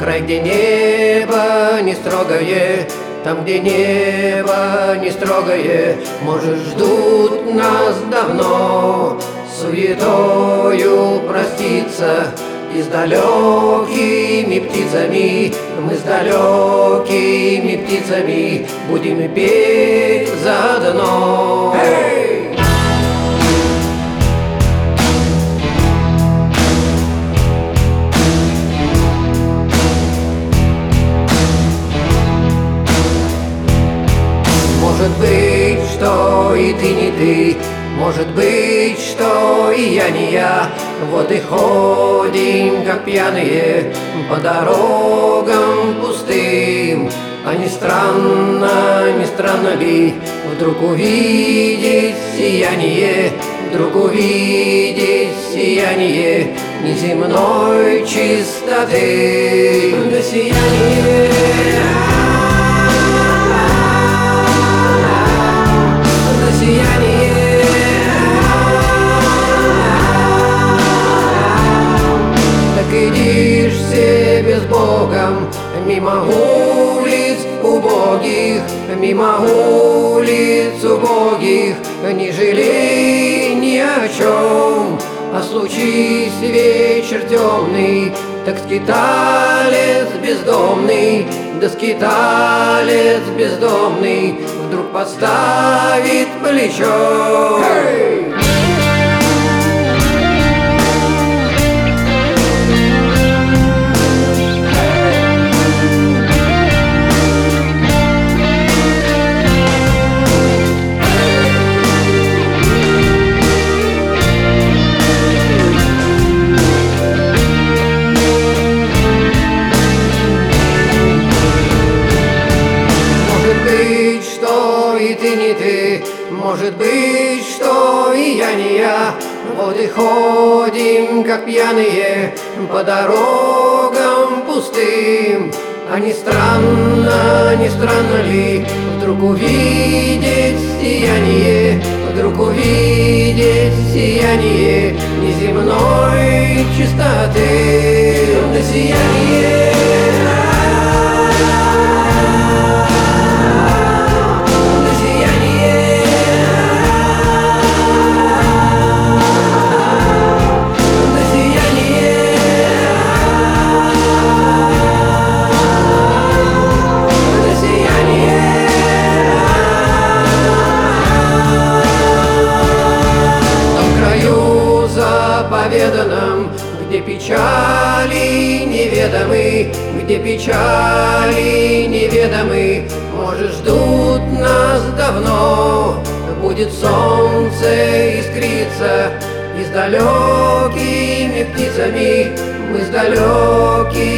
край, где небо не строгое, там, где небо не строгое, может, ждут нас давно, суетою проститься. И с далекими птицами, мы с далекими птицами будем петь заодно. Hey! Может быть, что и ты не ты, может быть, что и я не я. Вот и ходим, как пьяные, по дорогам пустым. А не странно ли вдруг увидеть сияние, вдруг увидеть сияние неземной чистоты. Да сияние, да сияние. Так идишь себе с Богом мимо улиц убогих, мимо улиц убогих, не жалей ни о чем. А случись вечер темный, так скиталец бездомный, да скиталец бездомный вдруг подставит плечо. Hey! И ты не ты, может быть, что и я не я. Вот и ходим, как пьяные, по дорогам пустым. А не странно ли вдруг увидеть сияние, вдруг увидеть сияние неземной чистоты. Да сияние. Заповеданном, где печали неведомы, где печали неведомы, может, ждут нас давно. Будет солнце искриться, и с далекими птицами, мы с далекими